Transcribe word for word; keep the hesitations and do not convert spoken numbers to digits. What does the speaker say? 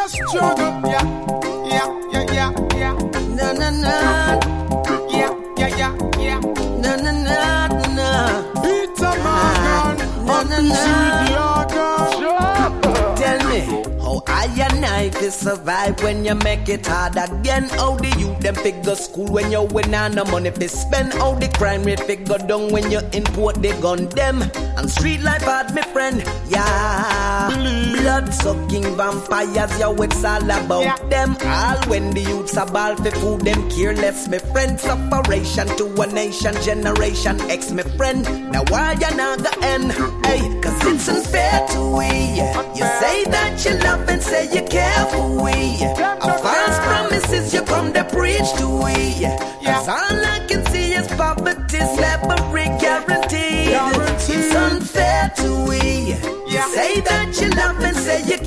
a struggle. Yeah, yeah, yeah, yeah, yeah. Na na na. Yeah, yeah, yeah, yeah. Na na na na. Peter Morgan, na na na. Tell me how I and I to survive when you make it hard again. How the youth them figure school when you win on the money to spend. How the crime rate figure down when you import the gun them. And street life hard, my friend, yeah. Blood sucking vampires, yo, it's all about yeah. them. All when the youths are ball for food, them careless, my friend. Separation to a nation, generation X, my friend. Now why you not the end? Hey, cause it's unfair to we. You say that you love and say you care for we. A false promises you come to preach to we. Cause all I can see is poverty, slavery guaranteed. It's unfair to we. You say that you love and say you